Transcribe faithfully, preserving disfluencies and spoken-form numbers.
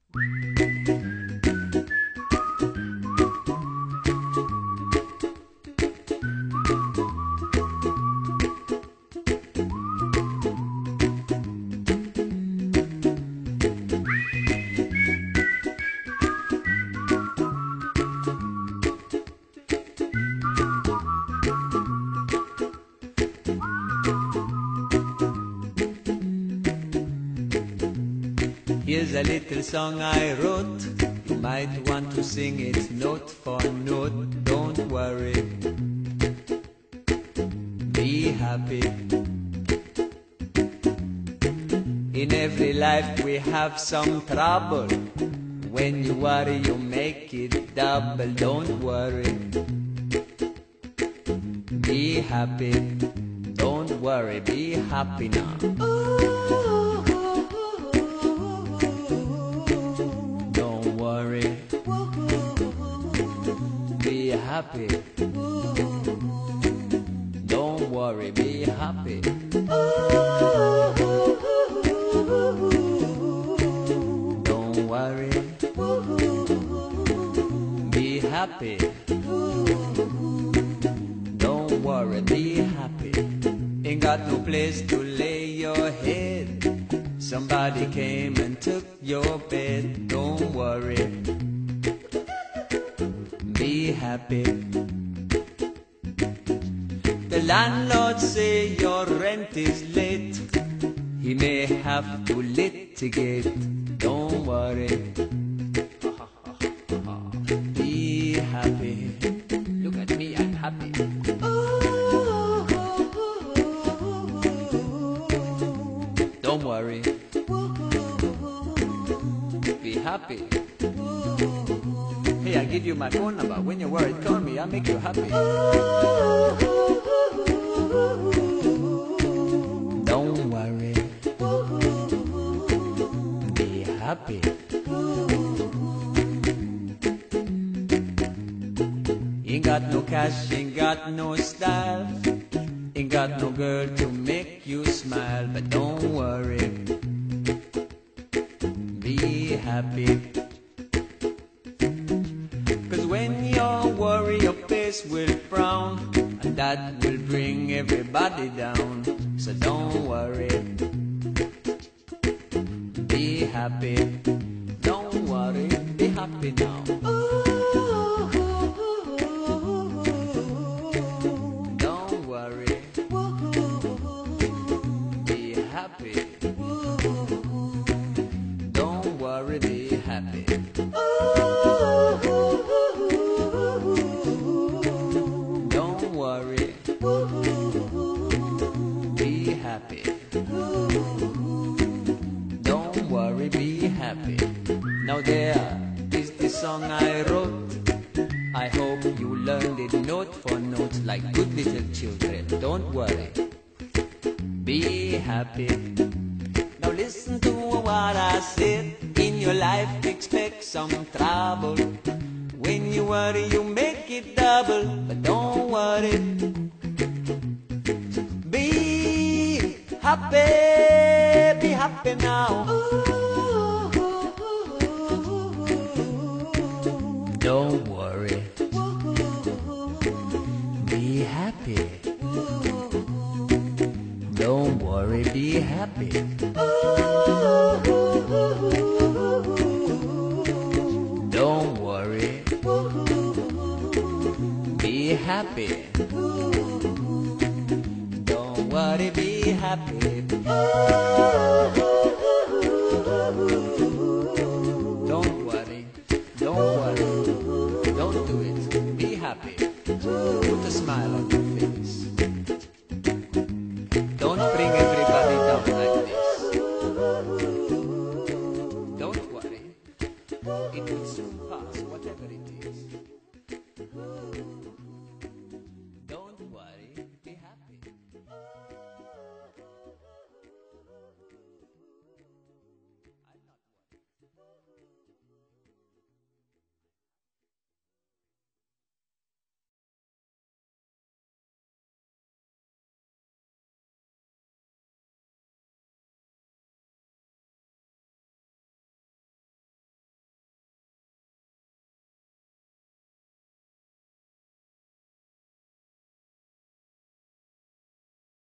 Here's a little song I wrote. You might want to sing it note for note. Don't worry, be happy. In every life we have some trouble. When you worry you make it double. Don't worry, be happy. Don't worry, be happy now. Be happy. Don't worry, be happy. Don't worry, be happy. Don't worry, be happy. Ain't got no place to lay your head. Somebody came and took your bed. Don't worry, be happy. The landlord say your rent is late. He may have to litigate. Don't worry, be happy. Look at me, I'm happy. Don't worry, be happy. Hey, I give you my phone number. When you're worried, call me. I'll make you happy. Don't worry, be happy. Ain't got no cash, ain't got no style, ain't got no girl to make you smile. But don't worry, be happy. When you're worried, your face will frown, and that will bring everybody down. So don't worry, be happy. Don't worry, be happy now. Don't worry, be happy. Don't worry, be happy. Be happy. Don't worry, be happy. Now there is the song I wrote. I hope you learned it note for note like good little children. Don't worry, be happy. Now listen to what I said. In your life expect some trouble. When you worry you make it double. But don't worry, be happy, be happy now. Don't worry, be happy. Don't worry, be happy. Don't worry, be happy.